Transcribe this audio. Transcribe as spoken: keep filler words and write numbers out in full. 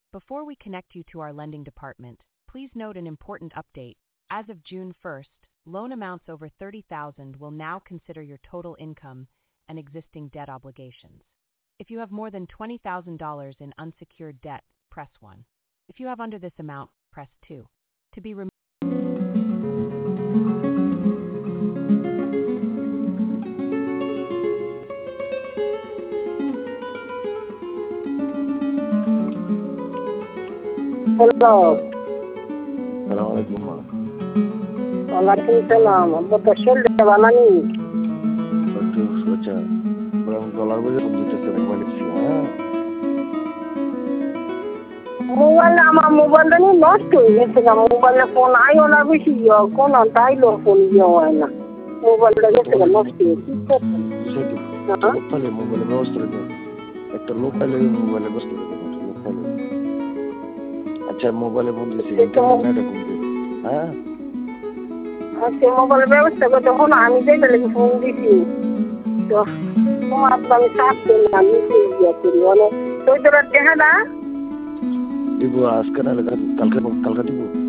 Before we connect you to our lending department, please note an important update. As of June first, loan amounts over thirty thousand dollars will now consider your total income and existing debt obligations. If you have more than twenty thousand dollars in unsecured debt, press one. If you have under this amount, press two. To be removed. Hello. Assalamualaikum. Waalaikumsalam. Apa pasal dia balani? Betul saja. Berang dolar boleh untuk kita Malaysia. Mobile আমার মোবাইলটা নিয়ে নষ্ট হয়ে গেছে না মোবাইলে phone আইও না বেশি কোন তাইলো ফোন ইয়ে হয় না মোবাইলটা গেছে নষ্ট হয়ে কি করছেন লোকালে মোবাইলে ব্যবস্থা নেই একটা লোকালে মোবাইলে ব্যবস্থা নেই লোকালে আচ্ছা মোবাইলে বন্ধ দিয়েছি ইন্টারনেটে বন্ধ হ্যাঁ আচ্ছা মোবাইলে ব্যবস্থা করতে হলো আমি দেখে লেগে ফোন দিছি তো তোমার আমি চাপতে না আমি ইয়ে করি মানে তোর দেখা না দিব আজকে না কালকে কালকে দিব